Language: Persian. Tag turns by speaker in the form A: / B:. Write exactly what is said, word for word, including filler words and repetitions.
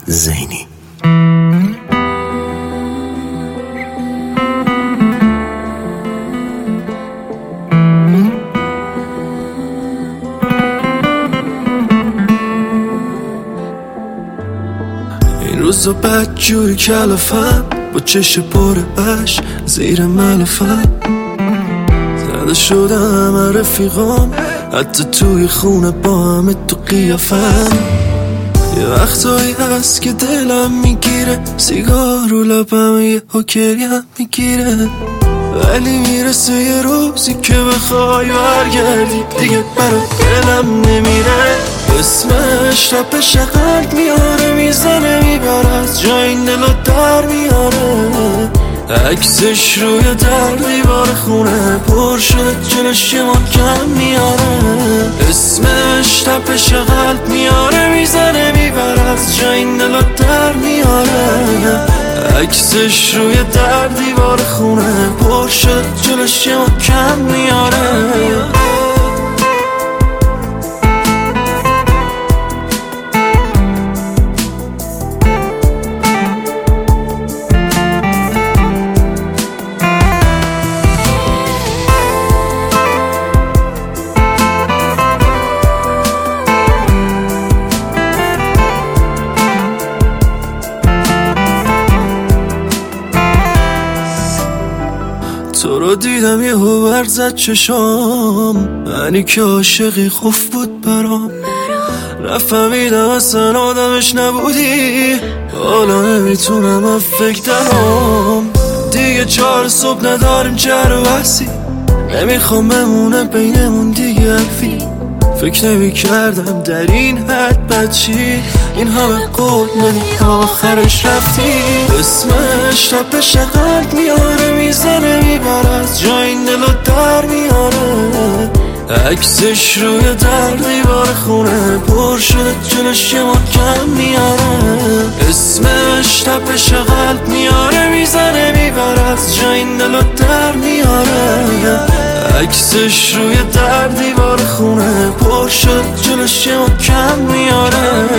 A: زینی. این روزا بدجوری کلافم با چش پر اش زیر ملافم زده شدم همه رفیقام حتی توی خونه با همه تو قیافم. یه وقتایی هست که دلم میگیره سیگار رو لبم یه حکریم میگیره ولی میرسه یه روزی که بخوای برگردی دیگه برا دلم نمیره. اسمش تپش قلب میاره میزنه میبره از جای این دلو در میاره. عکسش روی در دیوار خونه پر شده جلوش یه محکم میاره. اسمش تپش قلب میاره میزنه میبره از جای این دلو در میاره. عکسش روی در دیوار خونه پر شده جلوش یه محکم میاره. تو رو دیدم یه هوبر زد چشام منی که عاشقی خوف بود برام نفهمیدم اصلا آدمش نبودی حالا نمیتونم از فکر درام. دیگه چهار صبح نداریم چهر و بحثی نمیخوام بمونه بینمون دیگه حرفی. فکر نمی کردم در این حد بچی این همه قول منی آخرش رفتی. اسمش تپش قلب میاره میزنه میبره از جای این دلو در میاره. عکسش روی در دیوار خونه پر شده جلوش یه محکم میاره. اسمش تپش قلب میاره میزنه میبره از جای این دلو در میاره. عکسش روی در دیوار خونه پر شده جلوش یه محکم میاره.